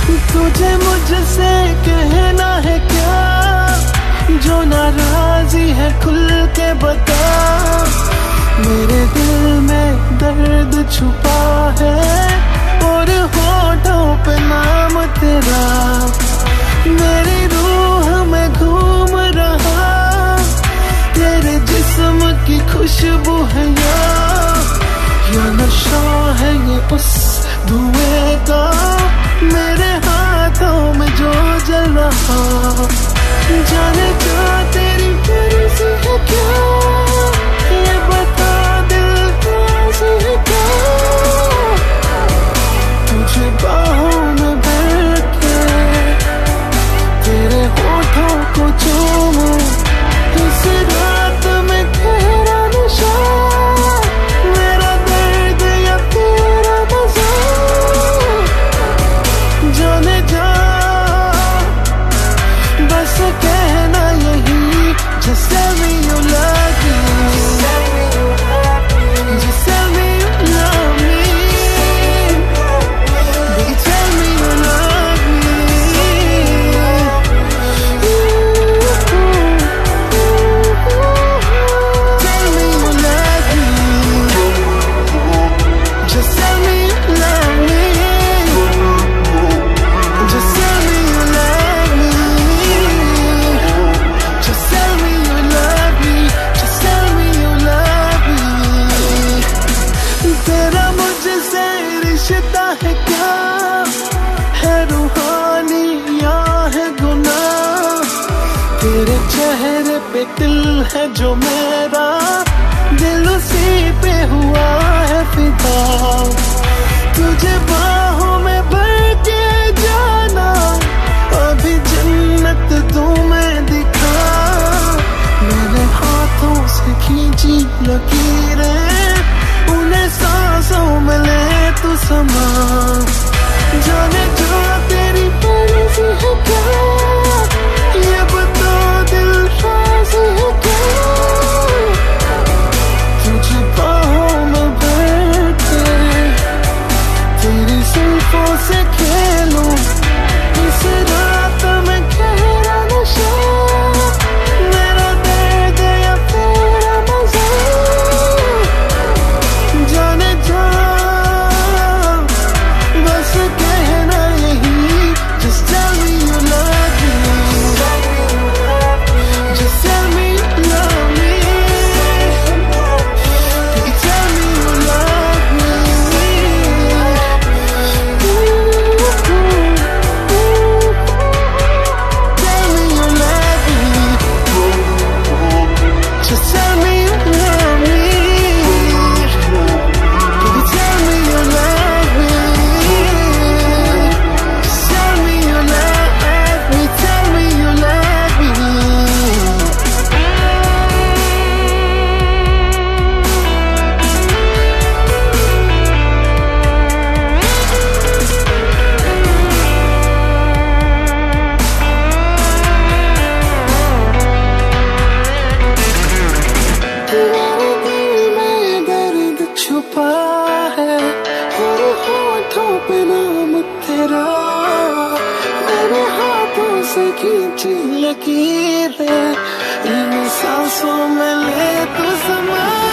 तुझे मुझसे कहना है क्या, जो नाराजी है खुल के बता। मेरे दिल में दर्द छुपा है और होठों पे नाम तेरा। मेरी रूह में घूम रहा तेरे जिस्म की खुशबू है या नशा है ये उस धुएं का मेरे हाथों में जो जल रहा। जाने जा तेरी मर्जी है क्या, ये बता दिल राज़ी है क्या। तुझे बाहों में भर के तेरे होठों को चूमूं, इस रात में तेरा नशा, मेरा दर्द या तेरा मज़ा। जाने जा बस कहना यही, just tell me you love me, just tell me you love me, baby tell me you love me, tell me you love me, just tell me you love me, just tell me you love me, just tell me you love me, just tell me you love me। तेरा मुझसे रिश्ता है क्या, है रूहानी या है गुनाह। तेरे चेहरे पे दिल है जो मेरा, दिल उसी पे हुआ है फिदा। तुझे बाहों में भर के जाना, अभी जन्नत तुम्हें दिखा। मैंने हाथों से खींची लकीरें, उन्हें सांसों में ले तू समा। जाने जा तेरी मर्जी है क्या, ये बता दिल राज़ी है क्या। तुझे बाहों में भर के तेरी जुल्फों से खेलूं, इस रात में गहरा नशा, मेरा दर्द या तेरा मज़ा। जाने जा बस कहना यही, just tell me you love me, just tell me you love me, baby tell me you love me, tell me you love me, just tell me you love me, baby tell me you love me, just tell me you love me, tell me you love me। मेरे दिल में दर्द छुपा है और होठों पे नाम तेरा। मेरे हाथों से खींची लकीरें, इन सांसों में ले तू समा।